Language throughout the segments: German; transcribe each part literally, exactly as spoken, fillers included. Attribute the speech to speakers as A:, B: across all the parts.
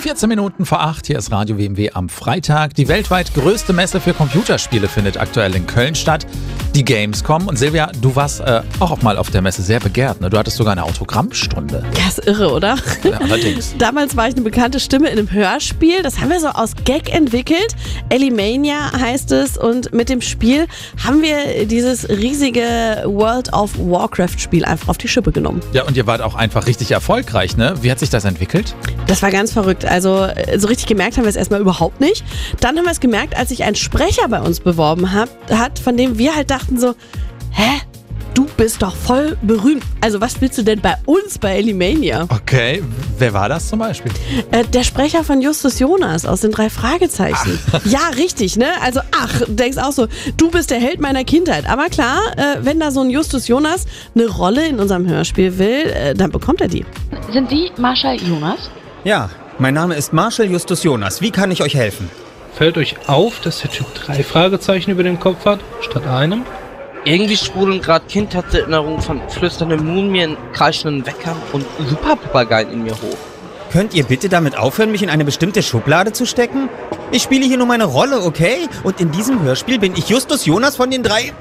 A: vierzehn Minuten vor acht, hier ist Radio W M W am Freitag. Die weltweit größte Messe für Computerspiele findet aktuell in Köln statt, die Gamescom. Und Silvia, du warst äh, auch mal auf der Messe sehr begehrt, ne? Du hattest sogar eine Autogrammstunde.
B: Ja, ist irre, oder?
A: Ja, allerdings.
B: Damals war ich eine bekannte Stimme in einem Hörspiel. Das haben wir so aus Gag entwickelt. Alimania heißt es. Und mit dem Spiel haben wir dieses riesige World of Warcraft Spiel einfach auf die Schippe genommen.
A: Ja, und ihr wart auch einfach richtig erfolgreich, ne? Wie hat sich das entwickelt?
B: Das war ganz verrückt. Also so richtig gemerkt haben wir es erstmal überhaupt nicht. Dann haben wir es gemerkt, als sich ein Sprecher bei uns beworben hat, hat, von dem wir halt dachten so, hä? Du bist doch voll berühmt. Also was willst du denn bei uns bei Alimania?
A: Okay, wer war das zum Beispiel?
B: Äh, der Sprecher von Justus Jonas aus den drei Fragezeichen. Ach. Ja, richtig, ne? Also ach, du denkst auch so, du bist der Held meiner Kindheit. Aber klar, äh, wenn da so ein Justus Jonas eine Rolle in unserem Hörspiel will, äh, dann bekommt er die.
C: Sind Sie Marshall Jonas?
D: Ja, mein Name ist Marshall Justus Jonas. Wie kann ich euch helfen?
E: Fällt euch auf, dass der Typ drei Fragezeichen über dem Kopf hat, statt einem?
F: Irgendwie sprudeln gerade Kindheitserinnerungen von flüsternden Mumien, kreischenden Weckern und Superpapageien in mir hoch.
D: Könnt ihr bitte damit aufhören, mich in eine bestimmte Schublade zu stecken? Ich spiele hier nur meine Rolle, okay? Und in diesem Hörspiel bin ich Justus Jonas von den drei...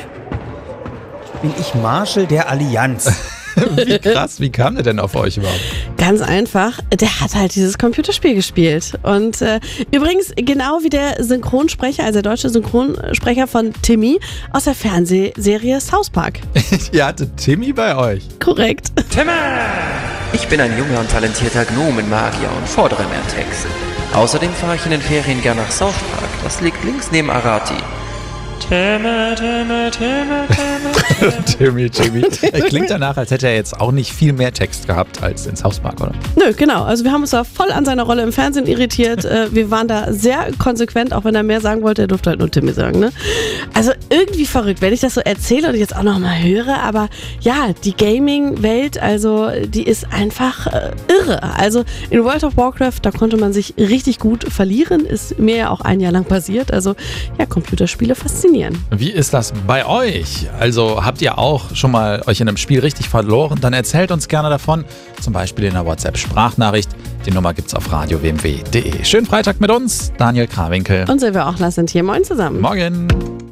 D: Bin ich Marshall der Allianz.
A: Wie krass, wie kam der denn auf euch überhaupt?
B: Ganz einfach, der hat halt dieses Computerspiel gespielt. Und äh, übrigens genau wie der Synchronsprecher, also der deutsche Synchronsprecher von Timmy aus der Fernsehserie South Park.
A: Ihr hattet Timmy bei euch?
B: Korrekt.
G: Timmy! Ich bin ein junger und talentierter Gnomenmagier und fordere mehr Text. Außerdem fahre ich in den Ferien gern nach South Park. Das liegt links neben Arati.
E: Timmy, Timmy, Timmy,
A: Timmy, Timmy. Er klingt danach, als hätte er jetzt auch nicht viel mehr Text gehabt als in South Park, oder?
B: Nö, genau. Also wir haben uns da voll an seiner Rolle im Fernsehen irritiert. Wir waren da sehr konsequent, auch wenn er mehr sagen wollte, er durfte halt nur Timmy sagen, ne? Also irgendwie verrückt, wenn ich das so erzähle und ich jetzt auch nochmal höre, aber ja, die Gaming-Welt, also die ist einfach äh, irre. Also in World of Warcraft, da konnte man sich richtig gut verlieren, ist mir ja auch ein Jahr lang passiert. Also ja, Computerspiele faszinieren.
A: Wie ist das bei euch? Also habt ihr auch schon mal euch in einem Spiel richtig verloren? Dann erzählt uns gerne davon, zum Beispiel in einer WhatsApp-Sprachnachricht. Die Nummer gibt's auf radio w m w punkt d e. Schönen Freitag mit uns, Daniel Krawinkel.
B: Und Silvia Ochler sind hier. Moin zusammen.
A: Morgen.